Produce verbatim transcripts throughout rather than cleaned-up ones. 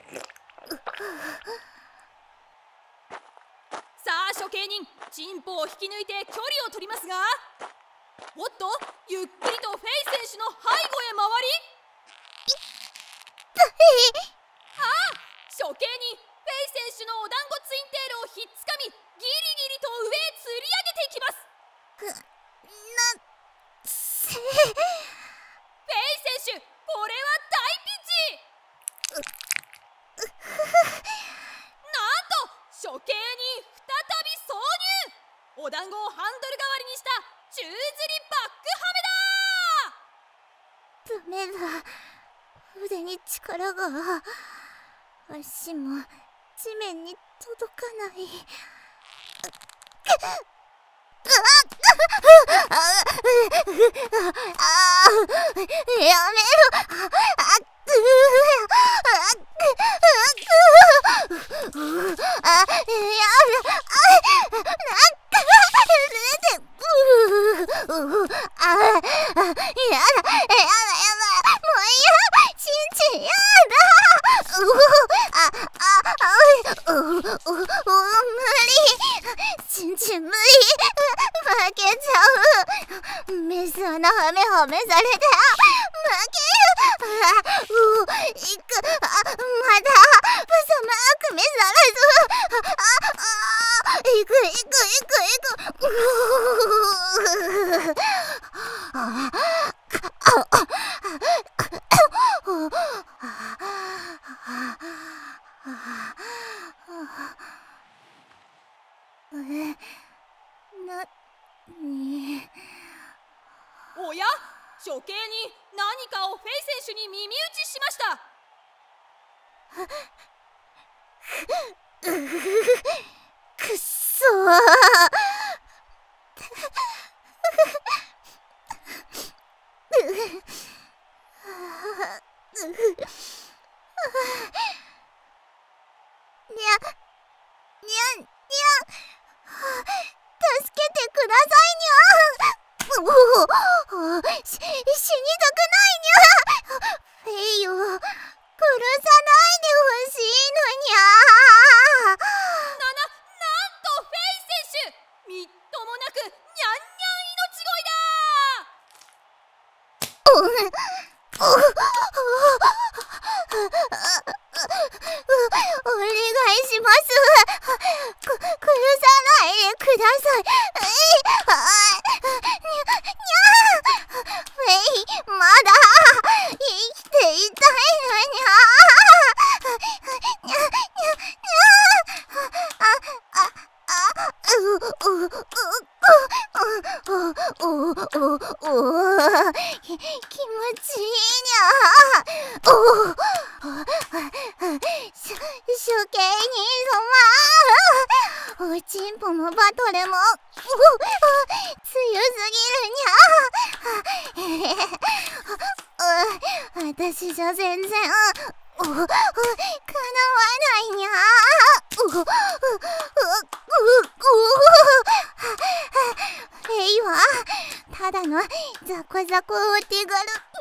さあ処刑人、チンポを引き抜いて距離を取りますが、おっとゆっくりとフェイ選手の背後へ回り、ああ処刑人、フェイ選手のお団子ツインテールをひっつかみ、ギリギリと上へ吊り上げていきます。 なせフェイ選手、これは大ピンチ。なんと処刑人再び挿入。お団子をハンドル代わりにした宙吊りバックハメだ。 ダメだ、腕に力が、足も地面に届かない。やめろ。メス穴はめはめされて負けよ。うういくあまだブサマーク目さらず。ああいくいくいくいく。ううあなにおや、処刑人、何かをフェイ選手に耳打ちしました。 くっそにゃにゃにゃ助けてくださいにゃ。おおし死にたくないにゃ。フェイを殺さないでほしいのにゃ。 な、な、なんとフェイ選手、みっともなくにゃんにゃん命乞いだ。 おおお願いします。く殺さないでください。えあにゃにゃフェイまだ生きていたいのにゃ。にゃにゃにゃあああうううううおおお気持ちいいにゃ。おお処刑人様、おちんぽもバトルも強すぎるにゃ。私じゃ全然おかなわないにゃ。ううううフェイはただのザコザコお手軽ミニ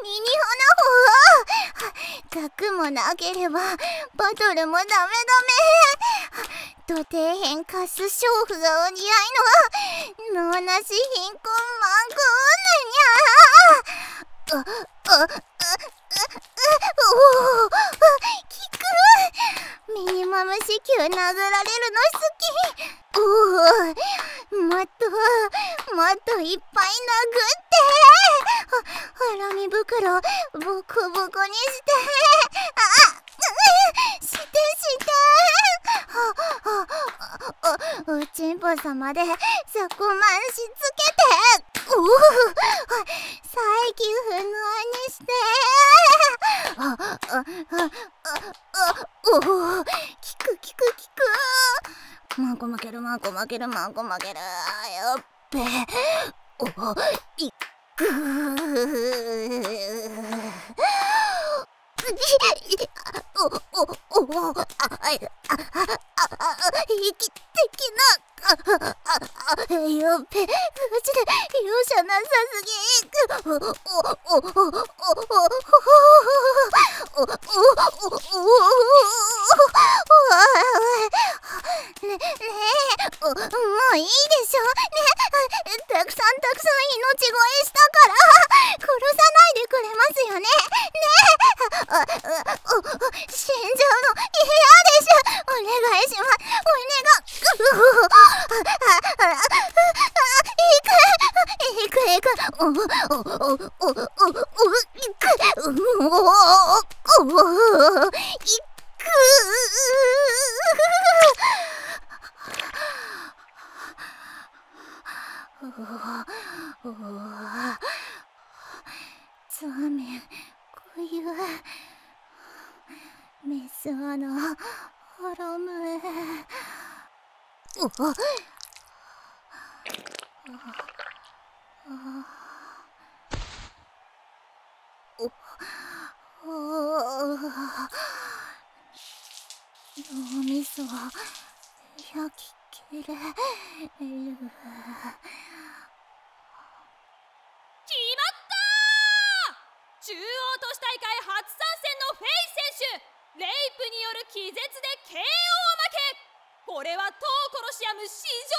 ホな方。学もなければバトルもダメダメ。土底辺カス娼婦がお似合いの脳なし貧困マンコ女にゃ。あああおお効く。ミニマム子宮殴られるの好き。おおもっともっといっぱい殴ってハラミ袋ボコボコにしてあしてしておおちんぽ様でそこまんしつけておお再起不能にしてああああおお効く効く効く。マンコ負けるマンコ負けるマンコ負ける。やっべおいくおおおおああああ生きてきな。ああやっべマジで容赦なさすぎ。おおおおおおおおおおおおうううおいくザーメンこゆメスアナハラムエおおお脳みそ焼き切れる。 決まったー！中央都市大会初参戦のフェイ選手、レイプによる気絶で ケーオー 負け。これは当コロシアム史上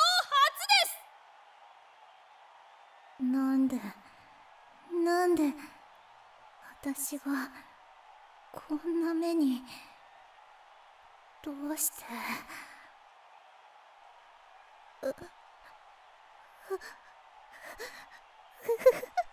初です。 なんでなんで私がこんな目に。どうしてうふふふ